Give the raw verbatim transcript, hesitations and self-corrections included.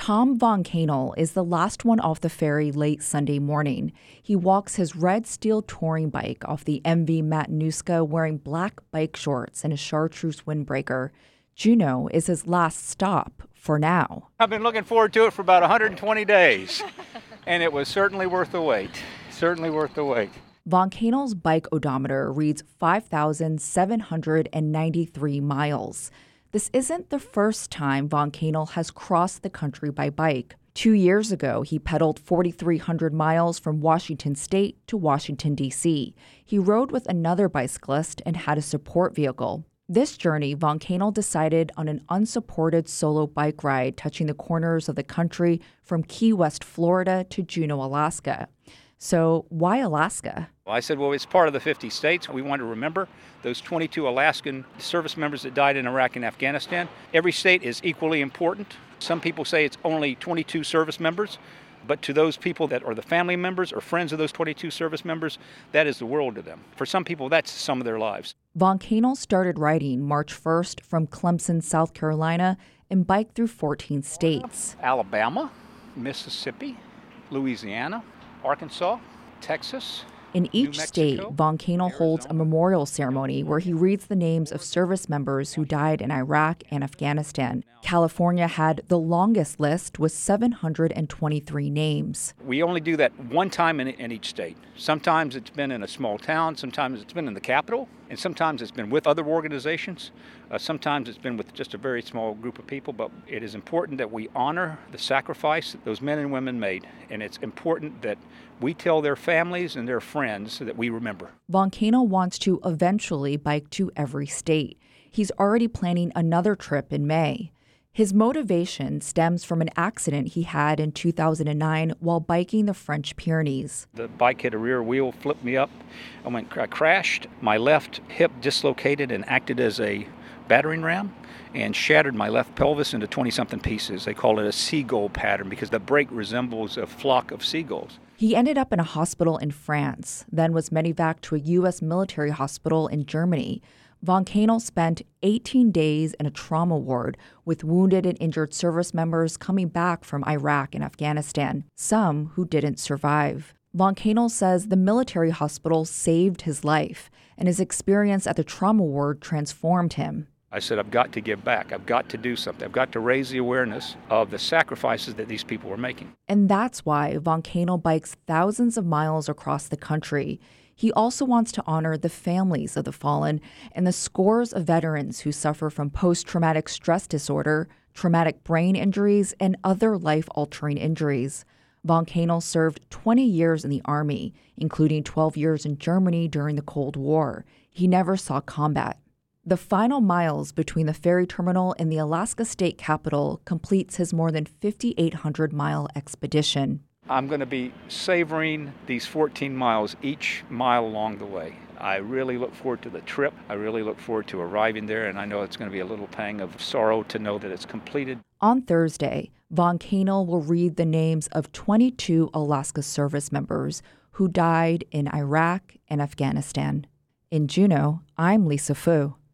Tom Von Kaenel is the last one off the ferry late Sunday morning. He walks his red steel touring bike off the M V Matanuska wearing black bike shorts and a chartreuse windbreaker. Juneau is his last stop for now. I've been looking forward to it for about one hundred twenty days, and it was certainly worth the wait. Certainly worth the wait. Von Kaenel's bike odometer reads five thousand seven hundred ninety-three miles. This isn't the first time Von Kaenel has crossed the country by bike. Two years ago, he pedaled four thousand three hundred miles from Washington State to Washington, D C. He rode with another bicyclist and had a support vehicle. This journey, Von Kaenel decided on an unsupported solo bike ride touching the corners of the country from Key West, Florida to Juneau, Alaska. So why Alaska? Well, I said, well, it's part of the fifty states. We want to remember those twenty-two Alaskan service members that died in Iraq and Afghanistan. Every state is equally important. Some people say it's only twenty-two service members, but to those people that are the family members or friends of those twenty-two service members, that is the world to them. For some people, that's some of their lives. Von Kaenel started riding March first from Clemson, South Carolina, and biked through fourteen states. Alabama, Mississippi, Louisiana, Arkansas, Texas. In each state, Von Kaenel holds a memorial ceremony where he reads the names of service members who died in Iraq and Afghanistan. California had the longest list with seven hundred twenty-three names. We only do that one time in, in each state. Sometimes it's been in a small town, sometimes it's been in the capital, and sometimes it's been with other organizations. Uh, sometimes it's been with just a very small group of people, but it is important that we honor the sacrifice that those men and women made, and it's important that we tell their families and their friends that we remember. Von Kaenel wants to eventually bike to every state. He's already planning another trip in May. His motivation stems from an accident he had in two thousand nine while biking the French Pyrenees. The bike hit a rear wheel, flipped me up. I went, I crashed. My left hip dislocated and acted as a battering ram and shattered my left pelvis into twenty-something pieces. They call it a seagull pattern because the break resembles a flock of seagulls. He ended up in a hospital in France, then was medevaced to a U S military hospital in Germany. Von Kaenel spent eighteen days in a trauma ward with wounded and injured service members coming back from Iraq and Afghanistan, some who didn't survive. Von Kaenel says the military hospital saved his life, and his experience at the trauma ward transformed him. I said, I've got to give back. I've got to do something. I've got to raise the awareness of the sacrifices that these people were making. And that's why Von Kaenel bikes thousands of miles across the country. He also wants to honor the families of the fallen and the scores of veterans who suffer from post-traumatic stress disorder, traumatic brain injuries, and other life-altering injuries. Von Kaenel served twenty years in the Army, including twelve years in Germany during the Cold War. He never saw combat. The final miles between the ferry terminal and the Alaska state capital completes his more than five thousand eight hundred mile expedition. I'm going to be savoring these fourteen miles each mile along the way. I really look forward to the trip. I really look forward to arriving there, and I know it's going to be a little pang of sorrow to know that it's completed. On Thursday, Von Kaenel will read the names of twenty-two Alaska service members who died in Iraq and Afghanistan. In Juneau, I'm Lisa Fu.